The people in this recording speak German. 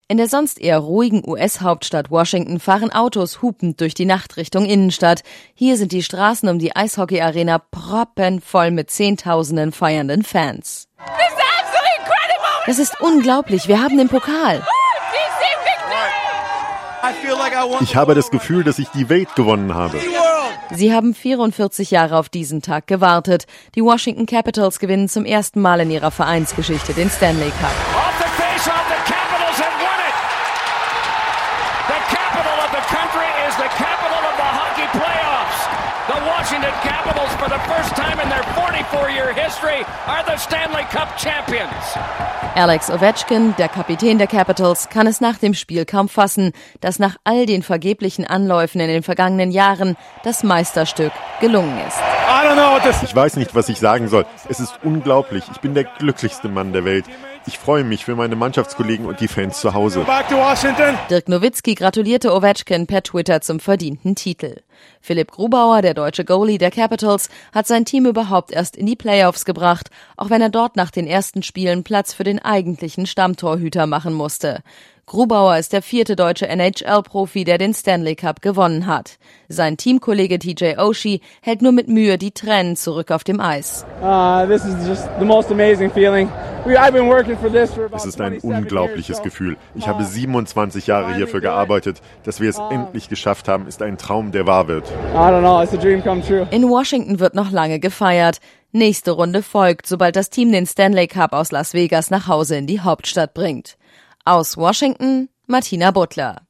In der sonst eher ruhigen US-Hauptstadt Washington fahren Autos hupend durch die Nacht Richtung Innenstadt. Hier sind die Straßen um die Eishockey-Arena proppenvoll mit Zehntausenden feiernden Fans. Das ist unglaublich, wir haben den Pokal. Ich habe das Gefühl, dass ich die Welt gewonnen habe. Sie haben 44 Jahre auf diesen Tag gewartet. Die Washington Capitals gewinnen zum ersten Mal in ihrer Vereinsgeschichte den Stanley Cup. Washington Capitals, for the first time in their 44-year history, are the Stanley Cup champions. Alex Ovechkin, der Kapitän der Capitals, kann es nach dem Spiel kaum fassen, dass nach all den vergeblichen Anläufen in den vergangenen Jahren das Meisterstück gelungen ist. Ich weiß nicht, was ich sagen soll. Es ist unglaublich. Ich bin der glücklichste Mann der Welt. Ich freue mich für meine Mannschaftskollegen und die Fans zu Hause. Dirk Nowitzki gratulierte Ovechkin per Twitter zum verdienten Titel. Philipp Grubauer, der deutsche Goalie der Capitals, hat sein Team überhaupt erst in die Playoffs gebracht, auch wenn er dort nach den ersten Spielen Platz für den eigentlichen Stammtorhüter machen musste. Grubauer ist der 4. deutsche NHL-Profi, der den Stanley Cup gewonnen hat. Sein Teamkollege TJ Oshie hält nur mit Mühe die Tränen zurück auf dem Eis. Es ist ein unglaubliches Gefühl. Ich habe 27 Jahre hierfür gearbeitet. Dass wir es endlich geschafft haben, ist ein Traum, der wahr wird. In Washington wird noch lange gefeiert. Nächste Runde folgt, sobald das Team den Stanley Cup aus Las Vegas nach Hause in die Hauptstadt bringt. Aus Washington, Martina Butler.